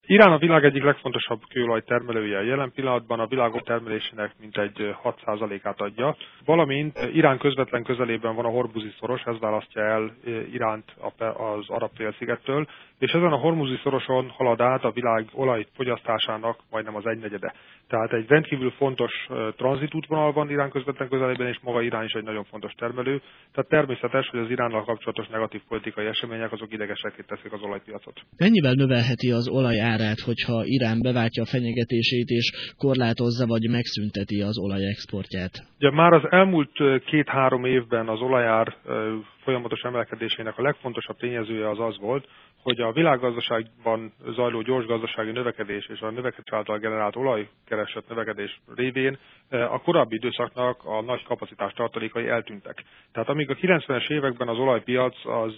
Irán a világ egyik legfontosabb kőolaj termelője. Jelen pillanatban a világ termelésének mintegy 6%-át adja, valamint Irán közvetlen közelében van a Hormuzi szoros, ez választja el Iránt az Arab-félszigettől, és ezen a Hormuzi szoroson halad át a világ olajfogyasztásának majdnem az egynegyede. Tehát egy rendkívül fontos tranzitútvonal van Irán közvetlen közelében, és maga Irán is egy nagyon fontos termelő. Tehát természetes, hogy az Iránnal kapcsolatos negatív politikai események azok idegesekké teszik az olajpiacot. Mennyivel növelheti az olaj árát, hogyha Irán beváltja a fenyegetését és korlátozza vagy megszünteti az olajexportját? Ugye már az elmúlt 2-3 évben az olajár folyamatos emelkedésének a legfontosabb tényezője az volt, hogy a világgazdaságban zajló gyors gazdasági növekedés és a növekedés által generált olajkereslet növekedés révén a korábbi időszaknak a nagy kapacitás tartalékai eltűntek. Tehát amíg a 90-es években az olajpiac az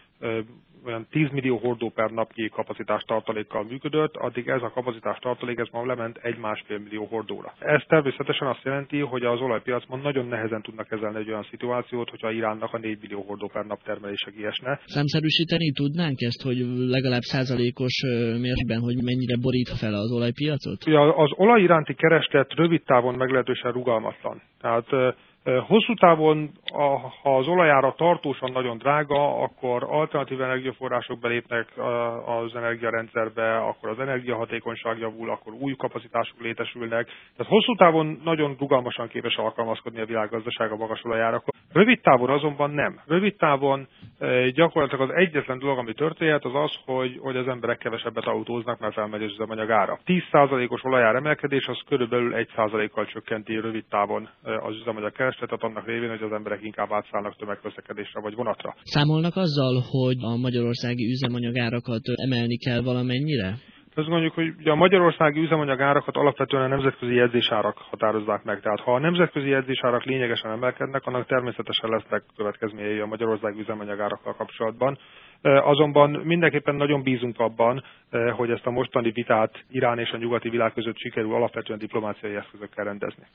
olyan 10 millió hordó per napnyi kapacitás tartalékkal működött, addig ez a kapacitás tartalék ez már lement 1,5 millió hordóra. Ez természetesen azt jelenti, hogy az olajpiacon nagyon nehezen tudnak kezelni egy olyan szituációt, hogyha Iránnak a 4 millió hordó per nap termelése kiesne. Számszerűsíteni tudnánk ezt, hogy legalább százalékos mértékben, hogy mennyire borít fel az olajpiacot? Az olaj iránti kereslet rövid távon meglehetősen rugalmatlan. Tehát hosszú távon, ha az olajára tartósan nagyon drága, akkor alternatív energiaforrások belépnek az energiarendszerbe, akkor az energiahatékonyság javul, akkor új kapacitások létesülnek. Tehát hosszú távon nagyon rugalmasan képes alkalmazkodni a világgazdaság a magas olajárakhoz. Rövid távon azonban nem. Rövid távon gyakorlatilag az egyetlen dolog, ami történhet, az az, hogy az emberek kevesebbet autóznak, mert felmegy az üzemanyag ára. 10%-os olajár emelkedés az körülbelül 1%-kal csökkenti rövid távon az üzemanyag keresletet, annak révén, hogy az emberek inkább átszállnak tömegközlekedésre vagy vonatra. Számolnak azzal, hogy a magyarországi üzemanyagárakat emelni kell valamennyire? Azt mondjuk, hogy a magyarországi üzemanyagárakat alapvetően a nemzetközi jegyzésárak határozzák meg. Tehát ha a nemzetközi jegyzésárak lényegesen emelkednek, annak természetesen lesznek következményei a magyarországi üzemanyagárakkal kapcsolatban. Azonban mindenképpen nagyon bízunk abban, hogy ezt a mostani vitát Irán és a nyugati világ között sikerül alapvetően diplomáciai eszközökkel rendezni.